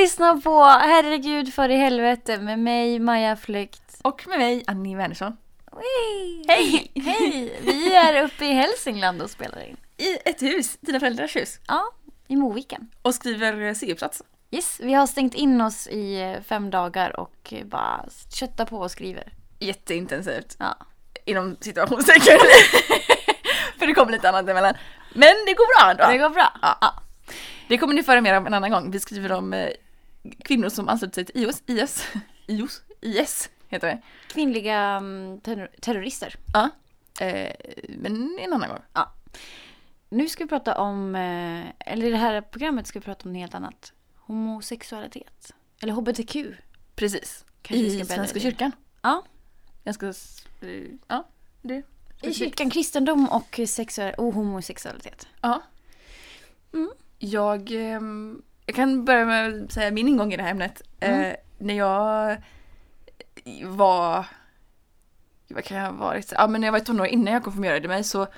lyssnar på Herregud för i helvete med mig, Maja Flykt. Och med mig, Annie Wernersson. Hej! Hej! Vi är uppe i Hälsingland och spelar in. I ett hus, dina föräldrars hus. Ja, i Moviken. Och skriver C-uppsats. Yes, vi har stängt in oss i 5 dagar och bara köttar på och skriver. Jätteintensivt. Ja. Inom situationstecken. För det kommer lite annat emellan. Men det går bra ändå. Det går bra. Ja. Det kommer ni föra mer om en annan gång. Vi skriver om kvinnor som ansluter sig till IS heter det. Kvinnliga terrorister. Ja, men en annan gång. Ja. Nu ska vi prata om, eller i det här programmet ska vi prata om något helt annat. Homosexualitet. Eller HBTQ. Precis. Kanske I Svenska kyrkan. Ja. Det. I kyrkan, kristendom och homosexualitet. Ja. Jag kan börja med att säga min ingång i det här ämnet. När jag var... Vad kan jag ha varit? Ja, men när jag var i tonår innan jag konfirmerade mig så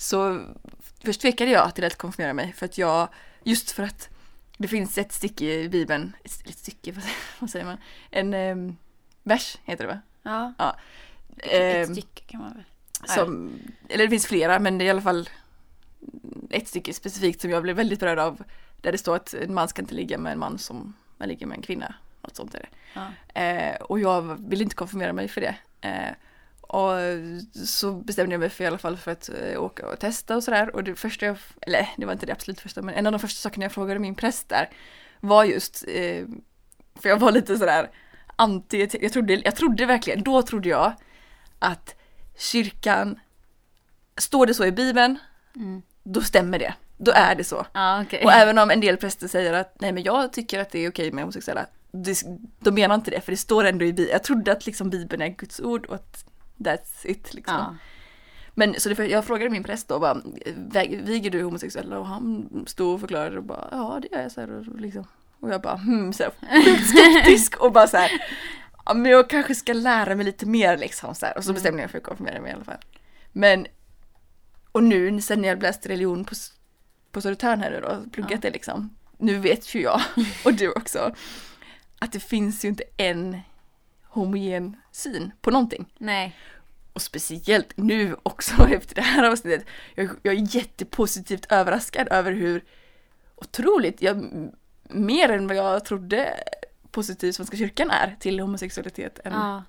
först tvekade jag till att konfirmera mig. Just för att det finns ett stycke i Bibeln. Ett stycke, vad säger man? En vers heter det, va? Ja. Ett stycke kan man väl. Eller det finns flera, men det är i alla fall ett stycke specifikt som jag blev väldigt berörd av. Där det står att en man ska inte ligga med en man som man ligger med en kvinna. Något sånt är det. Ja. Och jag ville inte konfirmera mig för det. Och så bestämde jag mig för i alla fall för att åka och testa och sådär. Och det första det var inte det absolut första, men en av de första sakerna jag frågade min präst där var just, för jag var lite sådär anti, jag trodde verkligen, då trodde jag att kyrkan, står det så i Bibeln, då stämmer det. Då är det så. Ah, okay. Och även om en del präster säger att nej, men jag tycker att det är okej med homosexuella, de menar inte det, för det står ändå i Bibeln. Jag trodde att liksom Bibeln är Guds ord och att that's it liksom. Ah. Men så jag frågade min präst då bara, viger du homosexuella? Och han stod och förklarade och bara, ja det gör jag så här, och liksom. Och jag bara, så här, sjukt skeptisk och bara så här, ja, men jag kanske ska lära mig lite mer liksom så här. Och så bestämde jag för att konfirmera mig i alla fall. Men och nu sen jag läste religion på Södertörn här och pluggat det liksom. Nu vet ju jag och du också att det finns ju inte en homogen syn på någonting. Nej. Och speciellt nu också efter det här avsnittet. Jag är jättepositivt överraskad över hur otroligt, mer än vad jag trodde positiv Svenska kyrkan är till homosexualitet.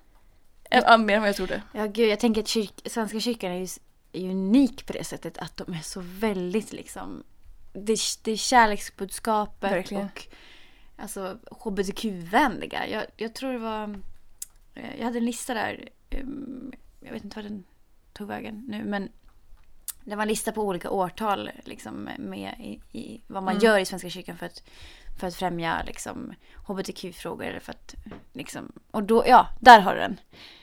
Mer än vad jag trodde. Ja, gud, jag tänker att Svenska kyrkan är unik på det sättet att de är så väldigt liksom, det är kärleksbudskapet. Verkligen. Och alltså HBTQ-vänliga. Jag tror det var, jag hade en lista där, jag vet inte vad den tog vägen nu, men det var en lista på olika årtal liksom, med i vad man gör i Svenska kyrkan för att främja liksom HBTQ-frågor, eller för att liksom, och då, där har du den.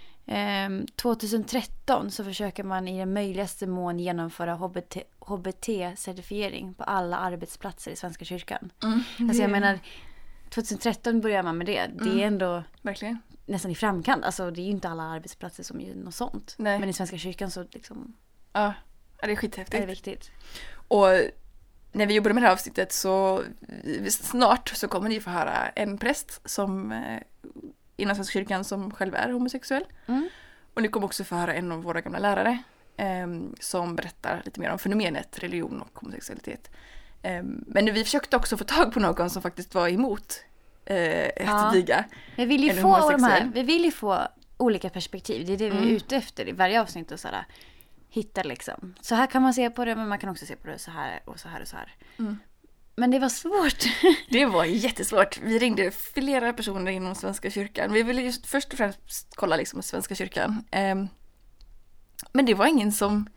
2013 så försöker man i den möjligaste mån genomföra HBT-certifiering på alla arbetsplatser i Svenska kyrkan. Alltså jag menar, 2013 börjar man med det. Det är ändå verkligen nästan i framkant. Alltså det är ju inte alla arbetsplatser som gör något sånt. Nej. Men i Svenska kyrkan så liksom... Ja, det är skithäftigt. Det är viktigt. Och när vi jobbade med det här avsnittet så snart så kommer ni få höra en präst som inom Svenska kyrkan som själv är homosexuell. Och ni kommer också få höra en av våra gamla lärare som berättar lite mer om fenomenet religion och homosexualitet. Men vi försökte också få tag på någon som faktiskt var emot att viga. Vi vill ju få olika perspektiv. Det är det vi är ute efter i varje avsnitt och sådär. Hitta liksom. Så här kan man se på det, men man kan också se på det så här och så här och så här. Men det var svårt. Det var jättesvårt. Vi ringde flera personer inom Svenska kyrkan. Vi ville just först och främst kolla liksom Svenska kyrkan. Men det var ingen som...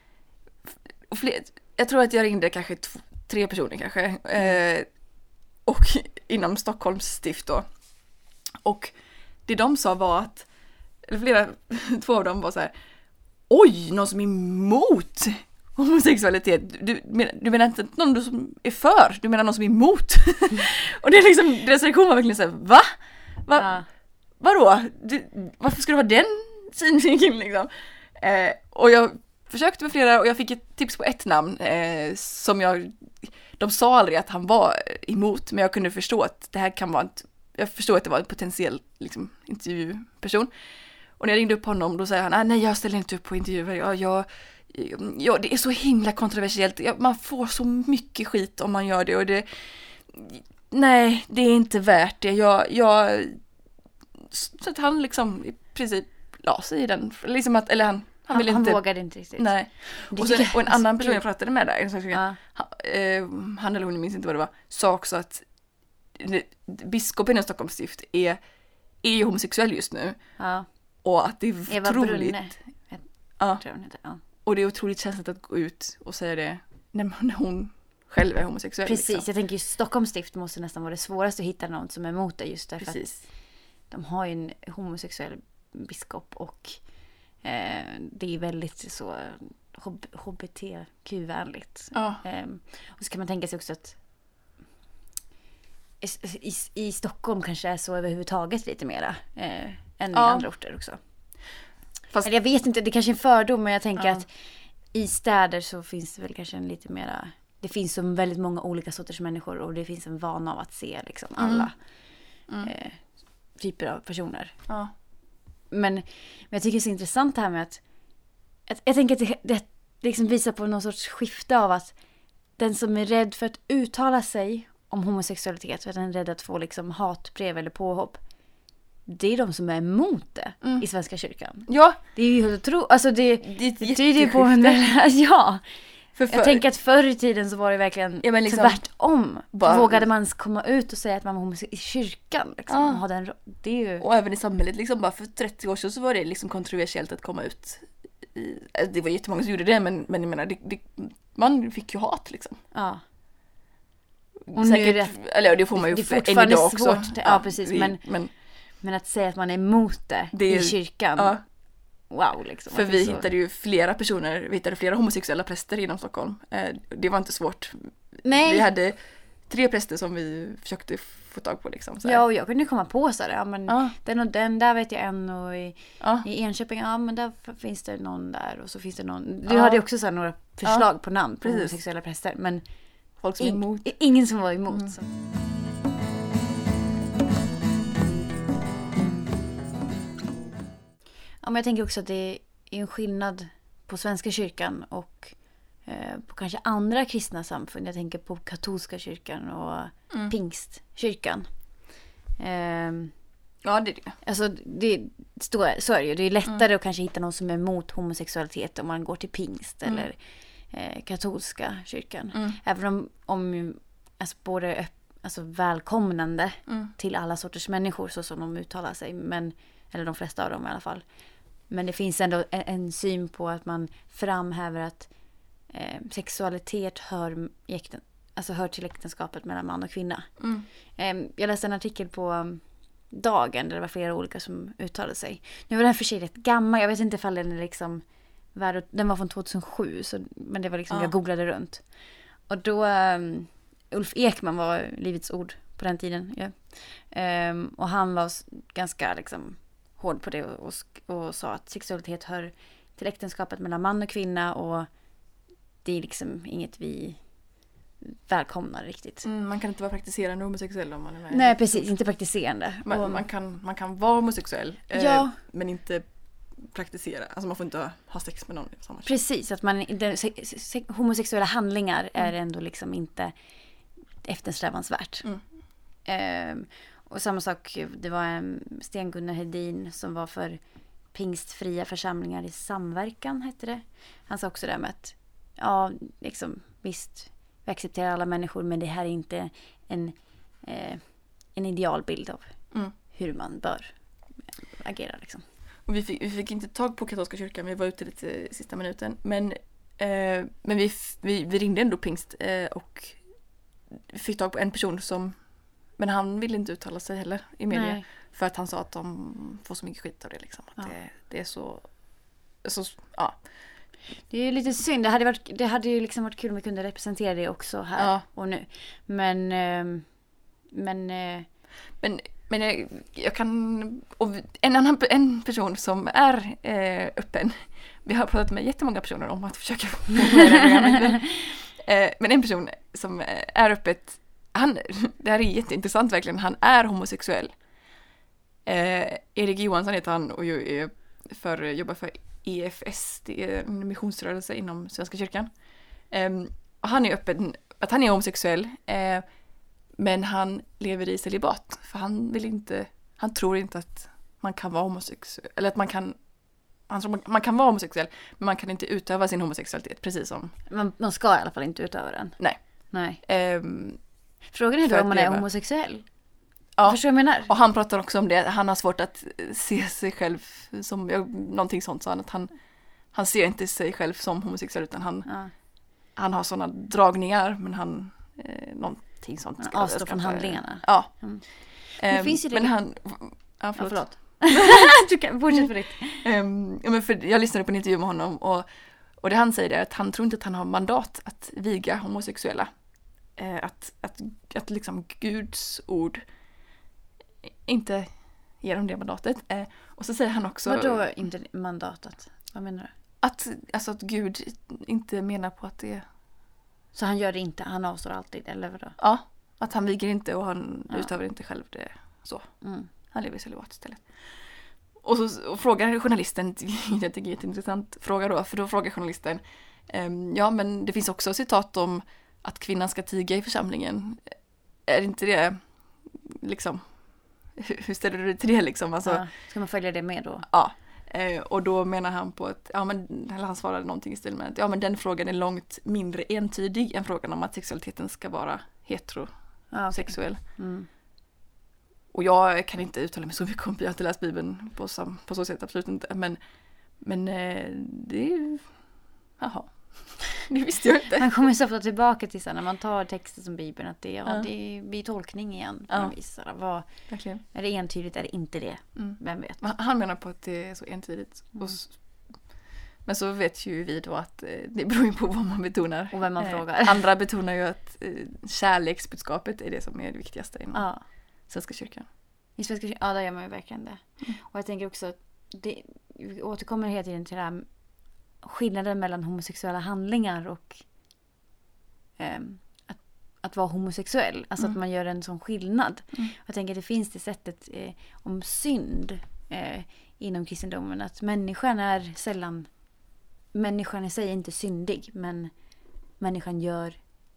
jag tror att jag ringde kanske 3 personer kanske. Och inom Stockholms stift då. Och det de sa var att... Eller 2 av dem var så här... Oj, någon som är emot homosexualitet. Du menar inte någon som är för, du menar någon som är emot. Och det är liksom, deras reaktion var verkligen så här, va? Vadå? Varför ska du ha den synvinkeln liksom? Och jag försökte med flera och jag fick ett tips på ett namn som de sa aldrig att han var emot, men jag kunde förstå att det här kan vara jag förstår att det var en potentiell liksom, intervjuperson. Och när jag ringde upp honom, då säger han, nej jag ställer inte upp på intervjuer, ja, det är så himla kontroversiellt, man får så mycket skit om man gör det, och nej, det är inte värt det, så att han liksom i princip la sig i den, liksom att, eller han ville inte. Han vågade inte riktigt. Nej. Och en annan person jag pratade med där, han eller hon, minns inte vad det var, sa också att biskopen i Stockholms stift är homosexuell just nu. Ja. Och att det är Eva otroligt. Brunne, tror hon heter. Ja. Och det är otroligt känsligt att gå ut och säga det när hon själv är homosexuell. Precis, liksom. jag tänker ju Stockholms stift måste nästan vara det svåraste att hitta någon som är emot det, just därför Precis. att de har ju en homosexuell biskop, och det är väldigt så HBTQ-vänligt. Ja. Och så kan man tänka sig också att i Stockholm kanske är så överhuvudtaget lite mera än i andra orter också. Fast, eller jag vet inte, det kanske är en fördom, men jag tänker att i städer så finns det väl kanske en lite mera, det finns så väldigt många olika sorters människor, och det finns en vana av att se liksom alla typer av personer. Ja. Men jag tycker det är så intressant det här med att jag tänker att det liksom visar på någon sorts skifte av att den som är rädd för att uttala sig om homosexualitet, för att den är rädd att få liksom hatbrev eller påhopp, det är de som är emot det i Svenska kyrkan. Ja. Det är ju helt otroligt. Alltså det tyder på en jag tänker att förr i tiden så var det verkligen liksom, tvärtom. Vågade man komma ut och säga att man var homosexuell i kyrkan liksom. Det är ju... Och även i samhället liksom, bara för 30 år sedan så var det liksom kontroversiellt att komma ut. Det var jättemånga som gjorde det, men jag menar man fick ju hat liksom. Ja. Och säkert, eller det får man ju än idag också. Svårt. Ja, precis. Men att säga att man är emot det i kyrkan. Ja. Wow, liksom. För vi hittade ju flera homosexuella präster inom Stockholm. Det var inte svårt. Nej. Vi hade 3 präster som vi försökte få tag på liksom. Ja, och jag kunde komma på så här, den och den, där vet jag en, och i Enköping, men där finns det någon där, och så finns det någon. Du hade också så här några förslag på namn på homosexuella präster, men folk som är emot. Ingen som var emot. Så. Ja, men jag tänker också att det är en skillnad på Svenska kyrkan och på kanske andra kristna samfund. Jag tänker på katolska kyrkan och pingstkyrkan. Ja, det är det. Alltså, så är det ju. Det är lättare att kanske hitta någon som är emot homosexualitet om man går till pingst eller katolska kyrkan. Även om alltså, både välkomnande till alla sorters människor så som de uttalar sig. Eller de flesta av dem i alla fall. Men det finns ändå en syn på att man framhäver att sexualitet hör till äktenskapet mellan man och kvinna. Jag läste en artikel på Dagen där det var flera olika som uttalade sig. Nu var den för sig rätt gammal. Jag vet inte ifall den är liksom den var från 2007, men det var liksom jag googlade runt. Och då Ulf Ekman var Livets Ord på den tiden. Ja. Och han var ganska liksom hård på det och sa att sexualitet hör till äktenskapet mellan man och kvinna, och det är liksom inget vi välkomnar riktigt. Man kan inte vara praktiserande homosexuell om man är med. Nej, precis, inte praktiserande. Man kan vara homosexuell men inte praktisera. Alltså man får inte ha sex med någon. Precis, att homosexuella handlingar är ändå liksom inte eftersträvansvärt. Och samma sak, det var Sten-Gunnar Hedin som var för pingstfria församlingar i samverkan, hette det. Han sa också det med att liksom, visst, vi accepterar alla människor, men det här är inte en idealbild av hur man bör agera liksom. Och vi fick inte tag på katolska kyrkan, vi var ute lite sista minuten, men vi ringde ändå pingst och fick tag på en person men han ville inte uttala sig heller i media. Nej. För att han sa att de får så mycket skit av det liksom. Att det är så Det är lite synd. Det hade ju liksom varit kul om vi kunde representera det också här och nu. Men jag kan, och en person som är öppen. Vi har pratat med jättemånga personer om att försöka få med det. Men en person som är öppet, det här är jätteintressant verkligen, han är homosexuell. Erik Johansson heter han och jobbar för EFS, det är en missionsrörelse inom Svenska kyrkan. Och han är öppen att han är homosexuell, men han lever i celibat, för han tror inte att man kan vara homosexuell, eller att han tror man kan vara homosexuell, men man kan inte utöva sin homosexualitet, precis som... Man ska i alla fall inte utöva den. Nej. Frågan är då om man är homosexuell. Ja, förstår du vad jag menar? Och han pratar också om det. Han har svårt att se sig själv som någonting sånt, så att han ser inte sig själv som homosexuell, utan han har sådana dragningar, men han någonting sånt. Avstå från handlingarna. Ja. Det finns ju det. Men han... Ja, förlåt. Du kan fortsätta på ditt. Men för jag lyssnade på en intervju med honom, och det han säger är att han tror inte att han har mandat att viga homosexuella. Att liksom Guds ord inte ger dem det mandatet. Och så säger han också... Vadå inte mandatet? Vad menar du? Att Gud inte menar på att det... Så han gör det inte, han avstår alltid, eller vadå? Ja, att han viger inte och han utövar inte själv det så. Han lever i celibat istället. Och frågar journalisten, jag tycker det är en intressant fråga då, för då frågar journalisten, ja men det finns också citat om att kvinnan ska tiga i församlingen. Är inte det liksom, hur ställer du dig till det liksom? Alltså, ska man följa det med då? Ja, och då menar han på att, eller han svarade någonting i stil med att men den frågan är långt mindre entydig än frågan om att sexualiteten ska vara heterosexuell. Och jag kan inte uttala mig så mycket om, jag har inte läst Bibeln på så sätt, absolut inte. Men det är... Jaha. Det visste jag inte. Man kommer så ofta tillbaka till när man tar texter som Bibeln, att det blir tolkning igen på något vis. Verkligen. Är det entydigt, är det inte det? Vem vet? Han menar på att det är så entydigt. Men så vet ju vi då att det beror ju på vad man betonar. Och vem man frågar. Andra betonar ju att kärleksbudskapet är det som är det viktigaste inom Svenska kyrkan. I Svenska kyrkan, ja, där gör man ju verkligen det. Och jag tänker också att vi återkommer hela tiden till det här skillnaden mellan homosexuella handlingar och att vara homosexuell. Alltså att man gör en sån skillnad. Jag tänker att det finns det sättet om synd inom kristendomen, att människan i sig är inte syndig, men människan gör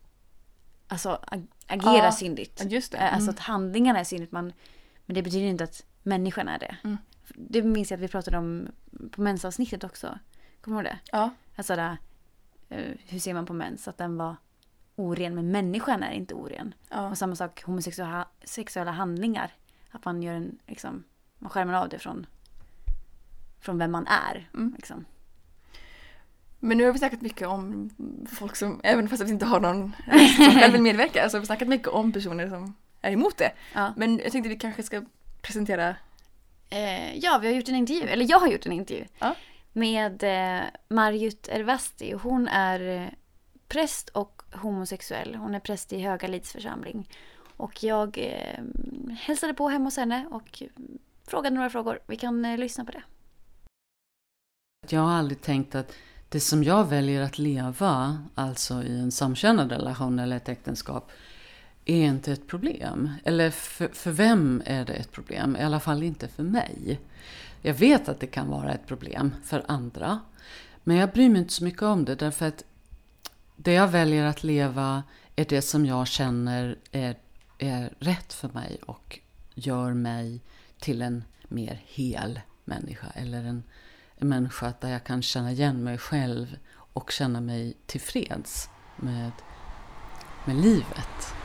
agerar syndigt. Just det. Alltså att handlingarna är syndigt, men det betyder inte att människan är det. Det minns jag att vi pratade om på mensavsnittet också. Kommer du ihåg det? Ja. Alltså där, hur ser man på mens? Att den var oren, men människan är inte oren. Ja. Och samma sak, homosexuella handlingar. Att man gör man skärmar av det från vem man är. Liksom. Men nu har vi snackat mycket om folk som, även fast vi inte har någon som själv vill medverka, så har vi snackat mycket om personer som är emot det. Ja. Men jag tänkte vi kanske ska presentera... vi har gjort en intervju, eller jag har gjort en intervju. Ja. Med Marjut Ervasti. Hon är präst och homosexuell. Hon är präst i Höga Lids församling. Och jag hälsade på hemma hos henne och frågade några frågor. Vi kan lyssna på det. Jag har aldrig tänkt att det som jag väljer att leva, alltså i en samkönad relation eller ett äktenskap, är inte ett problem. Eller för vem är det ett problem? I alla fall inte för mig. Jag vet att det kan vara ett problem för andra. Men jag bryr mig inte så mycket om det. Därför att det jag väljer att leva är det som jag känner är rätt för mig. Och gör mig till en mer hel människa. Eller en människa där jag kan känna igen mig själv. Och känna mig tillfreds med livet.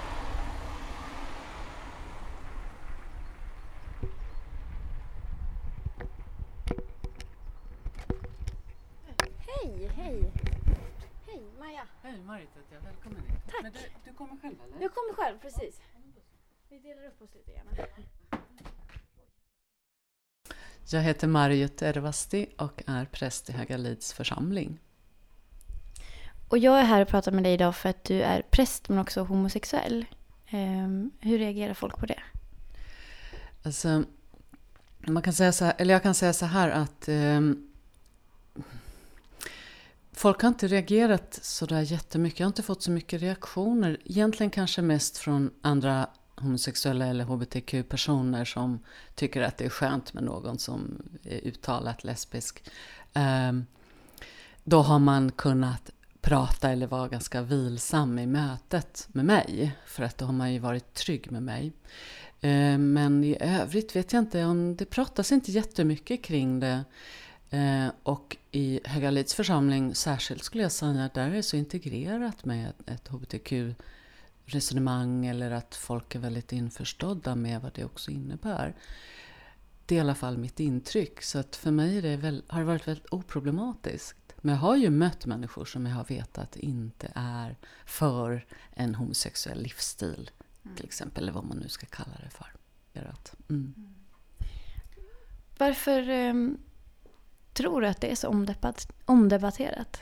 Hej, Maja. Hej Marit, välkommen hit. Tack. Men du kommer själv eller? Jag kommer själv, precis. Vi delar upp oss lite grann. Jag heter Marjut Ervasti och är präst i Höga Lids församling. Och jag är här och pratar med dig idag för att du är präst men också homosexuell. Hur reagerar folk på det? Alltså, man kan säga så här, eller jag kan säga så här att folk har inte reagerat så där jättemycket. Jag har inte fått så mycket reaktioner. Egentligen kanske mest från andra homosexuella eller hbtq-personer som tycker att det är skönt med någon som är uttalat lesbisk. Då har man kunnat prata eller vara ganska vilsam i mötet med mig. För att då har man ju varit trygg med mig. Men i övrigt vet jag inte om det pratas inte jättemycket kring det. Och i Högalids församling särskilt skulle jag säga att där är det så integrerat med ett hbtq-resonemang eller att folk är väldigt införstådda med vad det också innebär. Det är i alla fall mitt intryck, så att för mig har det varit väldigt oproblematiskt. Men jag har ju mött människor som jag har vetat inte är för en homosexuell livsstil till exempel, eller vad man nu ska kalla det för. Varför tror du att det är så omdebatterat?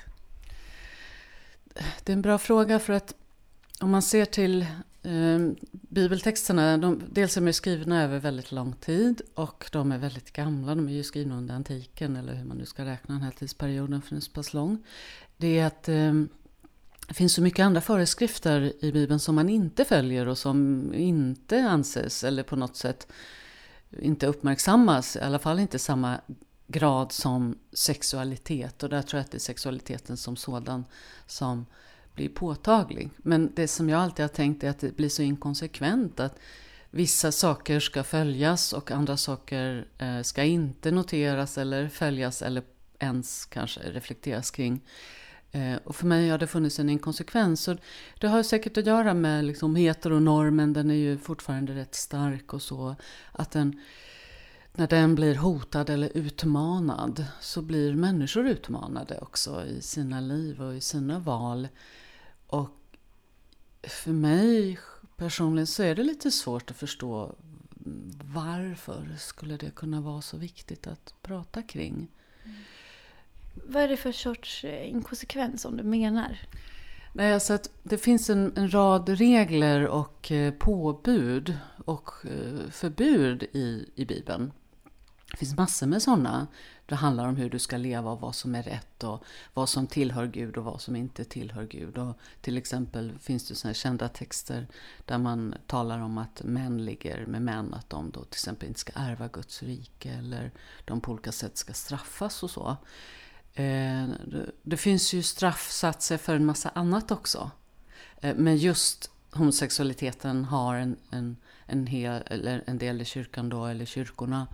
Det är en bra fråga, för att om man ser till bibeltexterna, dels är de skrivna över väldigt lång tid och de är väldigt gamla. De är ju skrivna under antiken, eller hur man nu ska räkna den här tidsperioden, för den är så pass lång. Det är att det finns så mycket andra föreskrifter i Bibeln som man inte följer och som inte anses eller på något sätt inte uppmärksammas, i alla fall inte samma grad som sexualitet. Och där tror jag att det är sexualiteten som sådan som blir påtaglig. Men det som jag alltid har tänkt är att det blir så inkonsekvent att vissa saker ska följas och andra saker ska inte noteras eller följas eller ens kanske reflekteras kring. Och för mig har det funnits en inkonsekvens. Och det har säkert att göra med liksom heteronormen, den är ju fortfarande rätt stark och så. Att när den blir hotad eller utmanad så blir människor utmanade också i sina liv och i sina val. Och för mig personligen så är det lite svårt att förstå varför skulle det kunna vara så viktigt att prata kring. Vad är det för sorts inkonsekvens som du menar? Nej, alltså att det finns en rad regler och påbud och förbud i Bibeln. Det finns massor med sådana. Det handlar om hur du ska leva och vad som är rätt och vad som tillhör Gud och vad som inte tillhör Gud. Och till exempel finns det sådana kända texter där man talar om att män ligger med män, att de då till exempel inte ska ärva Guds rike eller de på olika sätt ska straffas och så. Det finns ju straffsatser för en massa annat också. Men just homosexualiteten har en del i kyrkan då, eller kyrkorna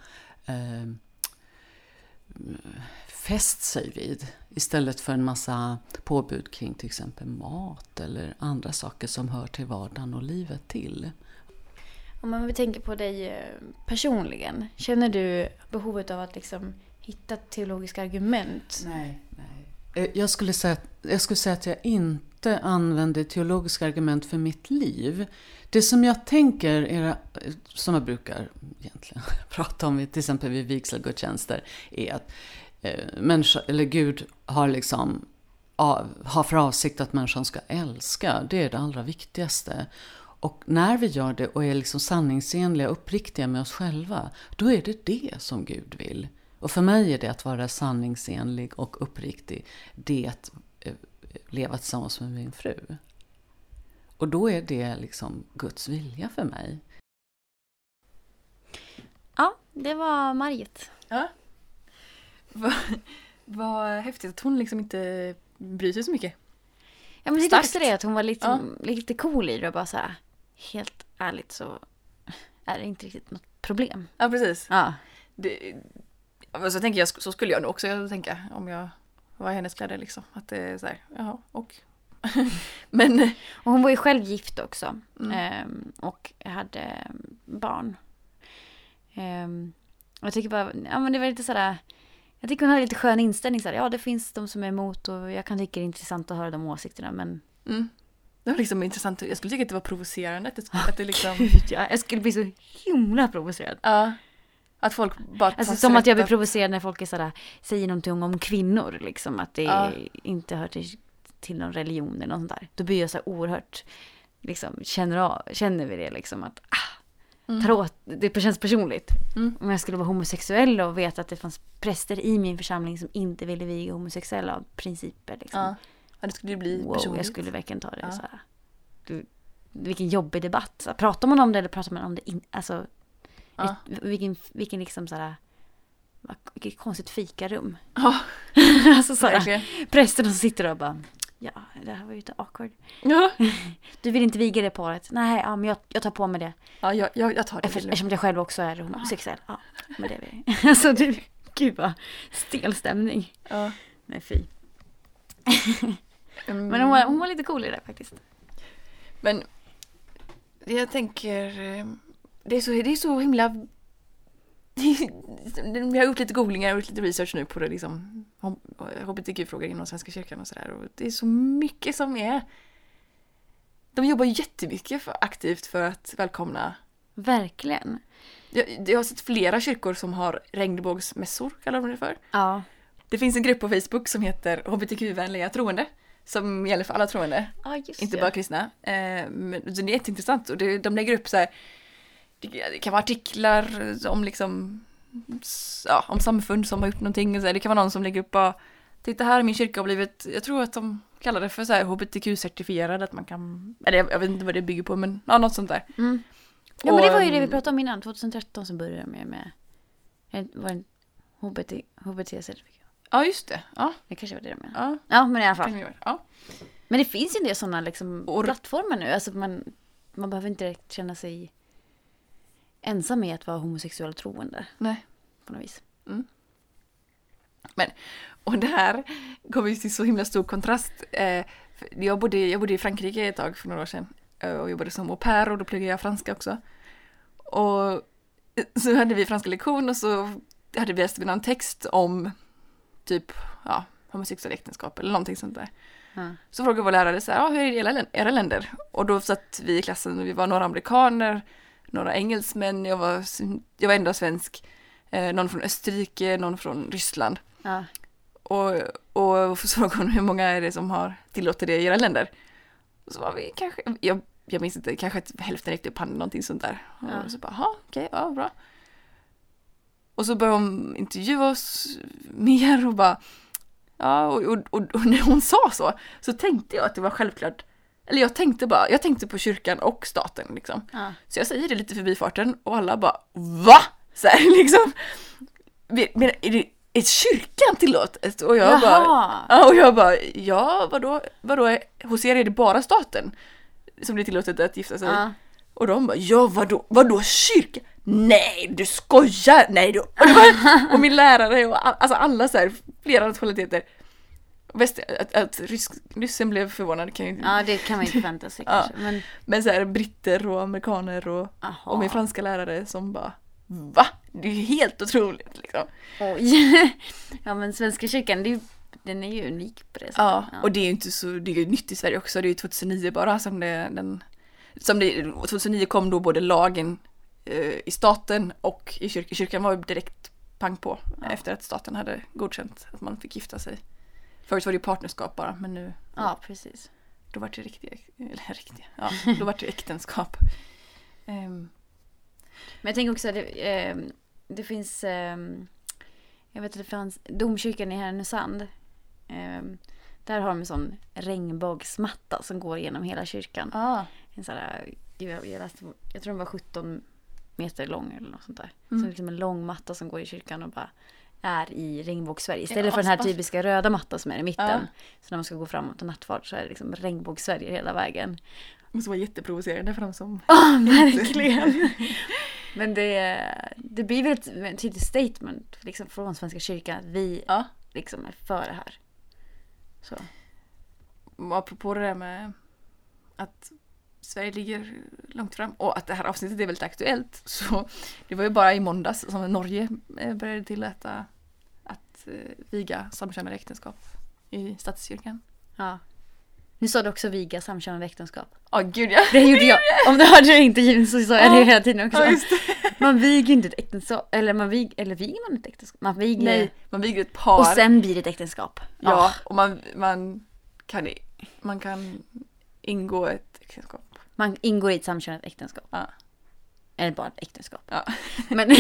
fäst sig vid, istället för en massa påbud kring till exempel mat eller andra saker som hör till vardagen och livet till. Om man vill tänka på dig personligen, känner du behovet av att liksom hitta teologiska argument? Nej. Jag skulle säga att jag inte använder teologiska argument för mitt liv. Det som jag tänker, som jag brukar egentligen prata om till exempel vid vigselgudstjänster, är att människa, eller Gud har för avsikt att människan ska älska. Det är det allra viktigaste. Och när vi gör det och är liksom sanningsenliga och uppriktiga med oss själva, då är det som Gud vill. Och för mig är det att vara sanningsenlig och uppriktig, det att leva tillsammans med min fru. Och då är det liksom Guds vilja för mig. Ja, det var Marit. Ja. Vad häftigt att hon liksom inte bryr sig så mycket. Ja, men det är också det att hon var lite cool i det och bara så här, helt ärligt så är det inte riktigt något problem. Ja, precis. Ja. Så tänker jag, så skulle jag nog också tänka om jag var i hennes kläder liksom. Att det är så här, jaha, och... Men... Och hon var ju själv gift också. Och hade barn. Jag tycker bara, ja men det var lite sådär, jag tycker hon hade lite skön inställning såhär, ja det finns de som är emot och jag kan tycka det är intressant att höra de åsikterna, men... Det var liksom intressant, jag skulle tycka att det var provocerande att det liksom... jag skulle bli så himla provocerad. Ja. Att folk bara... Alltså som att jag blir provocerad när folk är sådär, säger någonting om kvinnor liksom, att det inte hör till någon religion eller något sånt där. Då blir jag så oerhört liksom, känner vi det liksom att det känns personligt. Om jag skulle vara homosexuell och veta att det fanns präster i min församling som inte ville viga homosexuella av principer. Liksom. Ja, det skulle bli wow, personligt. jag skulle verkligen ta det så här. Vilken jobbig debatt. Så här, pratar man om det eller pratar man om det alltså, vilken liksom så här, vilket konstigt fikarum. Alltså så här, prästerna som sitter och bara, ja, det här var ju lite awkward. Ja. Du vill inte viga det paret? Nej, ja, men jag tar på mig det. Ja, jag tar det. Eftersom jag själv också är homosexuell. Ja, men det är vi. Alltså, gud vad stel stämning. Ja. Nej, fy. Men hon var lite cool i det faktiskt. Men jag tänker, det är så himla... Vi har gjort lite googlingar och lite research nu på det liksom, hbtq-frågor inom Svenska kyrkan och sådär. Och det är så mycket som är... De jobbar jättemycket aktivt för att välkomna... Verkligen. Jag har sett flera kyrkor som har regnbågsmässor, kallar de det för. Ja. Det finns en grupp på Facebook som heter hbtq-vänliga troende. Som gäller för alla troende. Inte bara kristna. Men det är jätteintressant. Och de lägger upp så här... Det kan vara artiklar om liksom... Ja, om samfund som har gjort någonting. Och så här. Det kan vara någon som lägger upp bara... Titta här, min kyrka har blivit... Jag tror att de kallar det för så här hbtq-certifierad. Att man kan... Eller jag vet inte vad det bygger på, men ja, något sånt där. Mm. Ja, men det var ju det vi pratade om innan. 2013 så började jag med var en HBT-certifikat. Ja, just det. Ja. Det kanske var det med. Ja, men i alla fall. Ja. Men det finns ju en del sådana liksom, plattformar nu. Alltså man behöver inte direkt känna sig ensam med att vara homosexuell troende. Nej. På något vis. Mm. Men, och det här kommer ju till så himla stor kontrast. Jag bodde i Frankrike ett tag för några år sedan. Och jobbade som au pair och då pluggade jag franska också. Och så hade vi franska lektion och så hade vi läst någon text om typ homosexuella äktenskap eller någonting sånt där. Så frågade vår lärare så här, hur är det i era länder? Och då satt vi i klassen och vi var några amerikaner, några engelsmän, jag var enda svensk, någon från Österrike, någon från Ryssland. Och så frågade hon hur många är det som har tillåtit det i era länder? Och så var vi kanske, jag minns inte, kanske hälften räckte upp handen, någonting sånt där. Och så bara, okej, bra. Och så började hon intervjua oss mer och bara, och när hon sa så tänkte jag att det var självklart, eller jag tänkte på kyrkan och staten liksom. Så jag säger det lite förbi farten och alla bara, va? Så här, liksom, men är kyrkan tillåtet? Och jag bara, vadå, hos er är det bara staten som det är tillåtet att gifta sig. Och de bara, vadå kyrka? Nej, du skojar! Nej, du. Och min lärare och alltså alla så här, flera nationaliteter. Att ryssen blev förvånad kan ju... Ja, det kan man ju förvänta sig kanske. Men så här, britter och amerikaner och min franska lärare som bara, va? Det är ju helt otroligt liksom. Oj. Ja, men Svenska kyrkan, den är ju unik på det sättet. Ja, och det är ju inte så, det är ju nytt i Sverige också. Det är ju 2009 bara som 2009 kom då både lagen i staten och i kyrkan. Kyrkan var ju direkt pang på efter att staten hade godkänt att man fick gifta sig. Förut var det ju partnerskap bara, men nu... Ja, precis. Då var det då var det äktenskap. Men jag tänker också att det finns... jag vet att det fanns domkyrkan i Härnösand. Där har de en sån regnbågsmatta som går genom hela kyrkan. En sån där, jag tror den var 17 meter lång eller något sånt där. Så liksom en lång matta som går i kyrkan och bara är i regnbågssverige. Istället för den här typiska röda mattan som är i mitten. Så när man ska gå framåt och nattvard så är det liksom regnbågssverige hela vägen. Det måste vara jätteprovocerande för dem som... verkligen. Men det blir väl ett tydligt statement liksom, från Svenska kyrkan att vi liksom är för det här. Så. Apropå det där med att Sverige ligger långt fram och att det här avsnittet är väldigt aktuellt, så det var ju bara i måndags som Norge började tillåta att viga samkönade äktenskap i statskyrkan. Ja. Nu sa du också viga samkönade äktenskap. Gud ja. Det gjorde jag. Om du hörde det inte så sa jag det hela tiden också. Ja, just det. Man viger inte ett äktenskap. Eller viger man ett äktenskap? Man viger ett par. Och sen blir det ett äktenskap. Ja, och man kan ingå ett äktenskap. Man ingår i ett samkönat äktenskap. Ja. Eller bara äktenskap. Ja. Men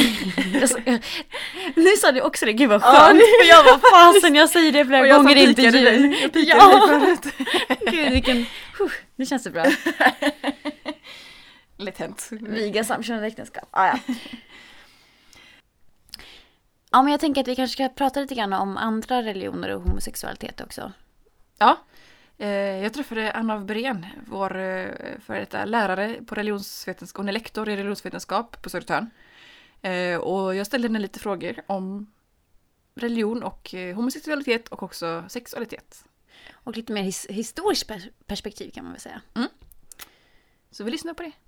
nu sa du också det, gud vad skönt. För jag var fasen, jag säger det flera gånger i intervjun. Jag pikade dig förut. Gud vilken, nu känns det bra. Lätt hänt. Viga samkönade äktenskap. Ja. Ja, men jag tänker att vi kanske ska prata lite grann om andra religioner och homosexualitet också. Ja, jag träffade Anna af Breen, vår före detta lärare på religionsvetenskap. Hon är lektor i religionsvetenskap på Södertörn. Och jag ställde henne lite frågor om religion och homosexualitet och också sexualitet. Och lite mer historiskt perspektiv kan man väl säga. Så vi lyssnar på det.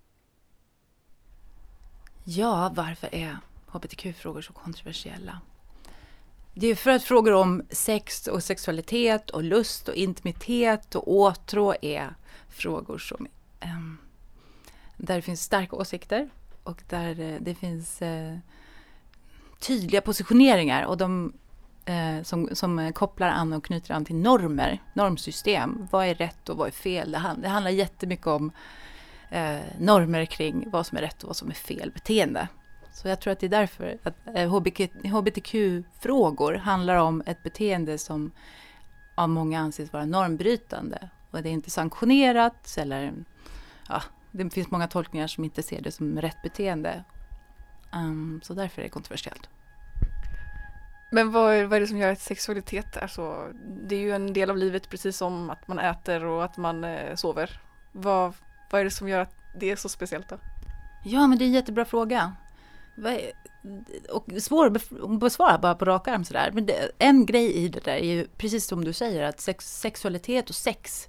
Ja, varför är hbtq-frågor så kontroversiella? Det är för att frågor om sex och sexualitet och lust och intimitet och åtrå är frågor som där det finns starka åsikter och där det finns tydliga positioneringar och de som kopplar an och knyter an till normer, normsystem. Vad är rätt och vad är fel? Det handlar jättemycket om normer kring vad som är rätt och vad som är fel beteende. Så jag tror att det är därför att hbtq-frågor handlar om ett beteende som av många anses vara normbrytande. Och det är inte sanktionerat eller det finns många tolkningar som inte ser det som rätt beteende. Så därför är det kontroversiellt. Men vad är det som gör att sexualitet är så? Det är ju en del av livet precis som att man äter och att man sover. Vad är det som gör att det är så speciellt då? Ja, men det är en jättebra fråga. Och svår att besvara bara på rak arm sådär. Men en grej i det där är ju precis som du säger att sexualitet och sex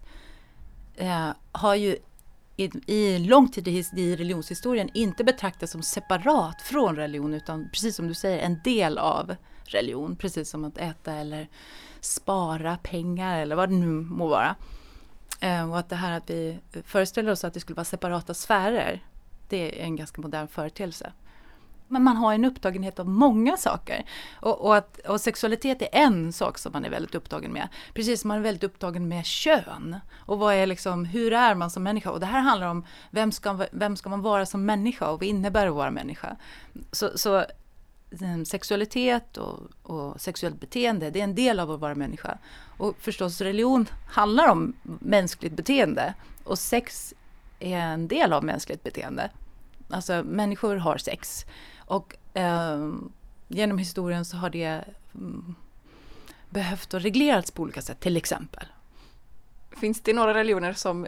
har ju i lång tid i religionshistorien inte betraktats som separat från religion utan precis som du säger en del av religion. Precis som att äta eller spara pengar eller vad det nu må vara. Och att det här att vi föreställer oss att det skulle vara separata sfärer, det är en ganska modern företeelse. Men man har en upptagenhet av många saker. Och sexualitet är en sak som man är väldigt upptagen med. Precis som man är väldigt upptagen med kön. Och vad är liksom, hur är man som människa? Och det här handlar om vem ska man vara som människa och vad innebär att vara människa? Så sexualitet och sexuellt beteende, det är en del av att vara människa. Och förstås religion handlar om mänskligt beteende. Och sex är en del av mänskligt beteende. Alltså människor har sex. Och genom historien så har det behövt att reglerats på olika sätt, till exempel. Finns det några religioner som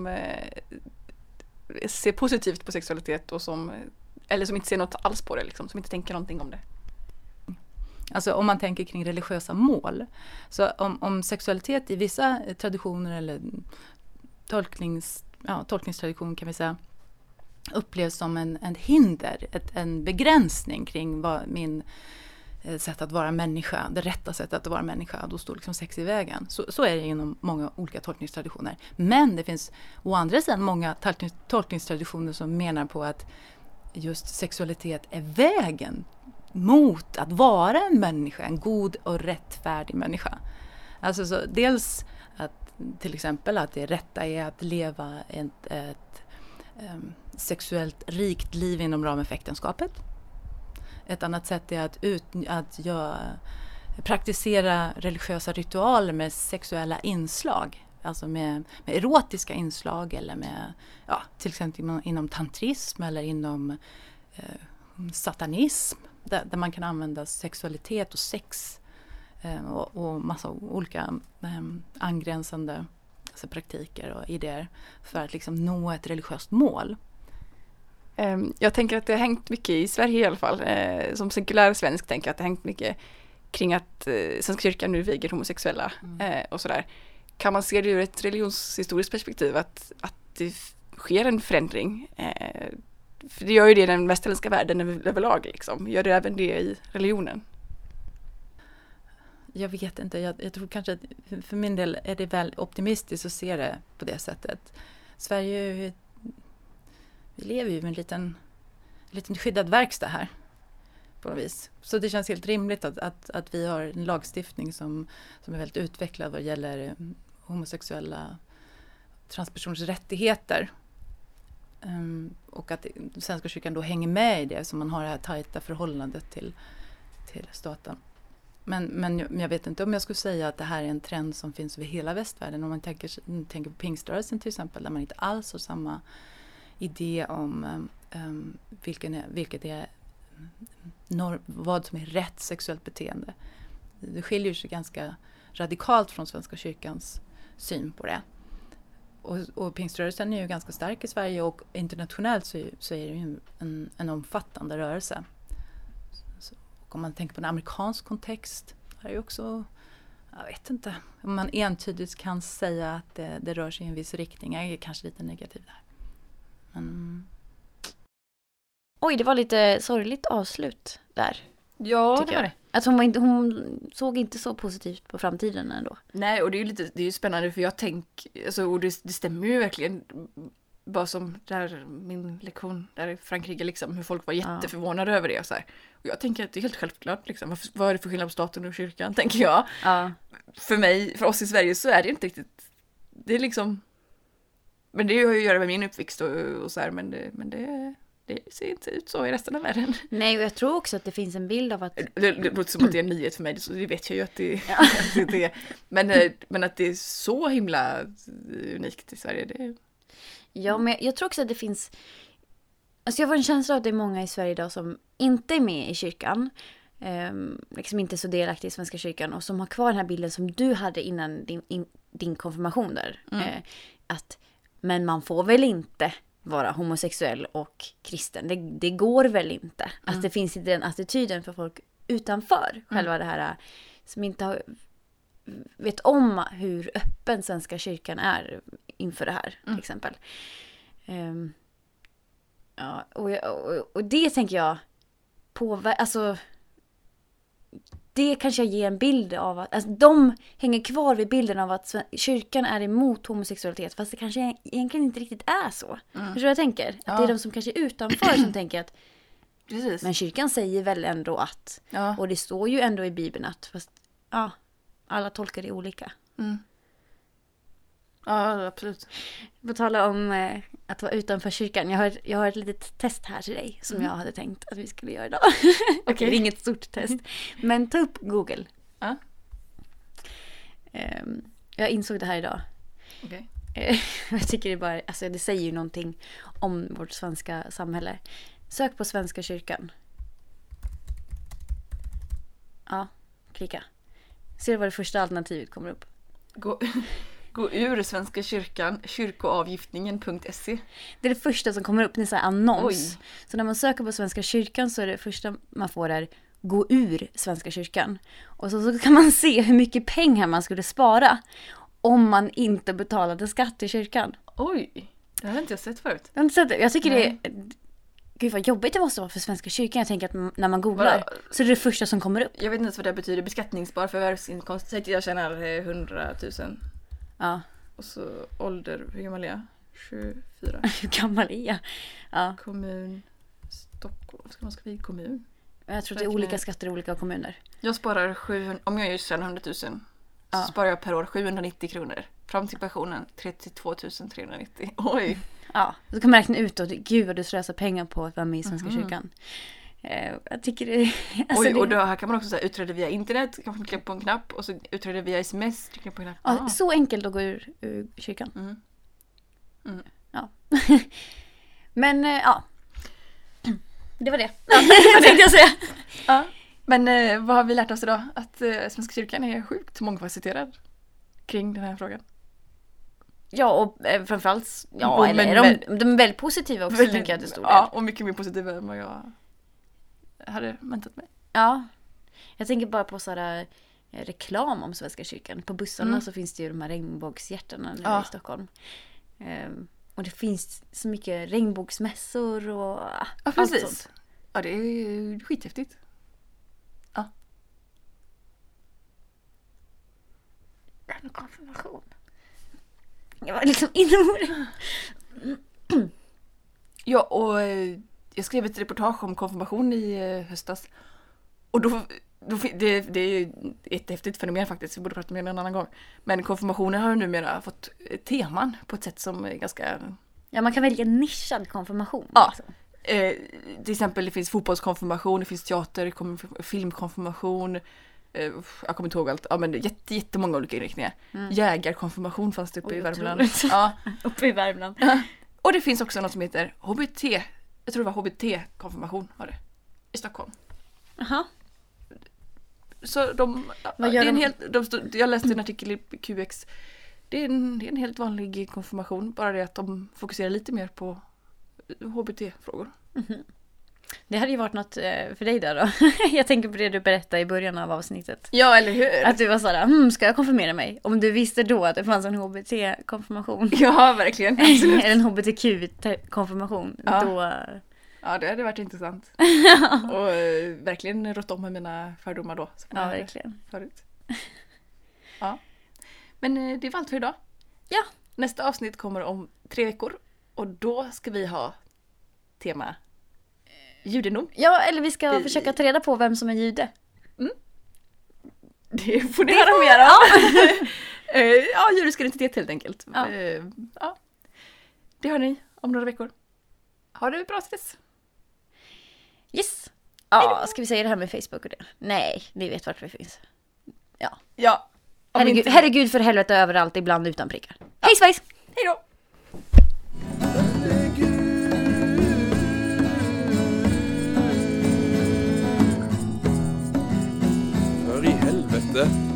ser positivt på sexualitet och eller som inte ser något alls på det, liksom, som inte tänker någonting om det? Alltså om man tänker kring religiösa mål. Så om sexualitet i vissa traditioner eller tolkningstradition kan vi säga upplevs som en hinder, en begränsning kring vad min sätt att vara människa, det rätta sättet att vara människa, då står liksom sex i vägen. Så är det inom många olika tolkningstraditioner. Men det finns å andra sidan många tolkningstraditioner som menar på att just sexualitet är vägen mot att vara en människa, en god och rättfärdig människa. Alltså så dels att till exempel att det rätta är att leva ett sexuellt rikt liv inom ramen för äktenskapet. Ett annat sätt är att praktisera religiösa ritualer med sexuella inslag. Alltså med erotiska inslag eller med till exempel inom tantrism eller inom satanism. Där man kan använda sexualitet och sex och massa olika angränsande praktiker och idéer för att liksom nå ett religiöst mål. Jag tänker att det har hängt mycket i Sverige i alla fall. Som sekulär svensk tänker jag att det har hängt mycket kring att Svenska kyrkan nu viger homosexuella och sådär. Kan man se det ur ett religionshistoriskt perspektiv att det sker en förändring? För det gör ju det i den västerländska världen överlag. Liksom. Gör det även det i religionen? Jag vet inte. Jag tror kanske att för min del är det väl optimistiskt att se det på det sättet. Sverige vi lever ju med en liten skyddad verkstad här på något vis. Så det känns helt rimligt att vi har en lagstiftning som är väldigt utvecklad vad gäller homosexuella transpersoners rättigheter. Och att Svenska kyrkan då hänger med i det, så man har det här tajta förhållandet till staten. Men jag vet inte om jag skulle säga att det här är en trend som finns över hela västvärlden. Om man tänker på pingströrelsen till exempel, där man inte alls har samma idé om vad som är rätt sexuellt beteende. Det skiljer sig ganska radikalt från Svenska kyrkans syn på det. Och pingströrelsen är ju ganska stark i Sverige, och internationellt så är det ju en omfattande rörelse. Och om man tänker på en amerikansk kontext, är det också, jag vet inte om man entydigt kan säga att det rör sig i en viss riktning. Jag är kanske lite negativ där. Oj, det var lite sorgligt avslut där. Ja, det var det. Att hon såg inte så positivt på framtiden ändå. Nej, och det är ju spännande, för jag tänker, och det stämmer ju verkligen, bara som där min lektion där i Frankrike liksom, hur folk var jätteförvånade över det och så här. Och jag tänker att det är helt självklart liksom, vad är det för skillnad på staten och kyrkan, tänker jag. Ja. För oss i Sverige så är det inte riktigt, det är liksom, men det har ju att göra med min uppväxt och så här, men det ser inte ut så i resten av världen. Nej, och jag tror också att det finns en bild av att... Det låter som att det är en nyhet för mig, så det vet jag ju att det är det. Men att det är så himla unikt i Sverige, det... Ja, men jag tror också att det finns... Alltså jag får en känsla av att det är många i Sverige idag som inte är med i kyrkan. Liksom inte så delaktiga i Svenska kyrkan. Och som har kvar den här bilden som du hade innan din konfirmation där. Men man får väl inte vara homosexuell och kristen. Det går väl inte. Att det finns inte den attityden för folk utanför själva det här, som inte vet om hur öppen Svenska kyrkan är inför det här, till exempel. Ja, och det tänker jag alltså det kanske ger en bild av att alltså, de hänger kvar vid bilden av att kyrkan är emot homosexualitet, fast det kanske egentligen inte riktigt är så. Förstår du vad jag tänker? Att det är de som kanske är utanför som tänker att Precis. Men kyrkan säger väl ändå att, och det står ju ändå i Bibeln att, fast alla tolkar det olika. Ja, absolut. På tala om att vara utanför kyrkan. Jag har ett litet test här till dig som jag hade tänkt att vi skulle göra idag. Okej, det är inget stort test. Men ta upp Google. Jag insåg det här idag. Okej. Jag tycker det bara, alltså det säger ju någonting om vårt svenska samhälle. Sök på Svenska kyrkan. Ja, klicka. Ser du vad det första alternativet kommer upp? Gå ur Svenska kyrkan, kyrkoavgiftningen.se. Det är det första som kommer upp, det är så här annons. Oj. Så när man söker på Svenska kyrkan så är det första man får är gå ur Svenska kyrkan. Och så kan man se hur mycket pengar man skulle spara om man inte betalade skatt till kyrkan. Oj, det har inte jag sett förut. Jag har inte sett det. Jag tycker det är... Gud vad jobbigt det måste vara för Svenska kyrkan. Jag tänker att när man googlar så är det första som kommer upp. Jag vet inte ens vad det betyder. Beskattningsbar förvärvsinkomst. Säg att jag tjänar 100 000. Ja. Och så ålder, hur gammal är jag? 24. Hur gammal är jag? Ja. Kommun, Stockholm. Ska man skriva i kommun? Jag tror att det är olika skatter i olika kommuner. Jag sparar 700, om jag tjänar 100 000 så sparar jag per år 790 kronor. Fram till pensionen 32 390. Oj! Ja, så kan man räkna ut att gud vad du slösar pengar på att vara med i Svenska kyrkan. Jag tycker det... Alltså oj, och då här kan man också säga utträda via internet, kan man klicka på en knapp och så utträda via sms, klicka på en knapp. Ja, så enkelt att gå ur kyrkan. Ja. Men det var det. Vad tänkte jag säga? Ja. Men vad har vi lärt oss idag? Att Svenska kyrkan är sjukt mångfacetterad kring den här frågan. Ja, och framförallt de är väldigt positiva också, tänker jag till stor del. Ja, och mycket mer positiva än vad jag hade väntat mig. Ja, jag tänker bara på sådär reklam om Svenska kyrkan. På bussarna så finns det ju de här regnbågshjärtarna nu i Stockholm. Och det finns så mycket regnbågsmässor och allt sånt. Ja, det är skithäftigt. Ja. En konfirmation. Jag var liksom inomord. Ja, och jag skrev ett reportage om konfirmation i höstas. Och då det är ett häftigt fenomen faktiskt, vi borde prata mer en annan gång. Men konfirmationen har numera fått teman på ett sätt som är ganska Ja, man kan välja nischad konfirmation. Ja. Liksom. Till exempel det finns fotbollskonfirmation, det finns filmkonfirmation, jag kommer inte ihåg allt. Ja, men det är jättemånga olika inriktningar. Jägarkonfirmation fanns det uppe i Värmland. Ja. Uppe i Värmland. Ja. Och det finns också något som heter HBT. Jag tror det var HBT-konfirmation var det. I Stockholm. Aha. Så jag läste en artikel i QX. Det är en helt vanlig konfirmation. Bara det att de fokuserar lite mer på HBT-frågor. Mm-hmm. Det hade ju varit något för dig där då. Jag tänker på det du berättade i början av avsnittet. Ja, eller hur? Att du var sådär, ska jag konfirmera mig? Om du visste då att det fanns en HBT-konfirmation. Ja, verkligen. Absolut. Eller en HBTQ-konfirmation. Ja. Då... Ja, det hade varit intressant. Och verkligen rått om med mina fördomar då. Ja, verkligen. Förut. Ja. Men det var allt för idag. Ja. Nästa avsnitt kommer om 3 veckor. Och då ska vi ha tema judendom. Ja, eller vi ska försöka ta reda på vem som är jude. Det får ni höra mer om. Ja, judisk identitet helt enkelt. Ja. Ja. Det hör ni om några veckor. Ha det bra tills. Yes. Ja, ska vi säga det här med Facebook och det? Nej, ni vet vart vi finns. Ja. Ja. Herregud för helvete överallt, ibland utan prickar. Hej svejs! Hej då! För i helvete.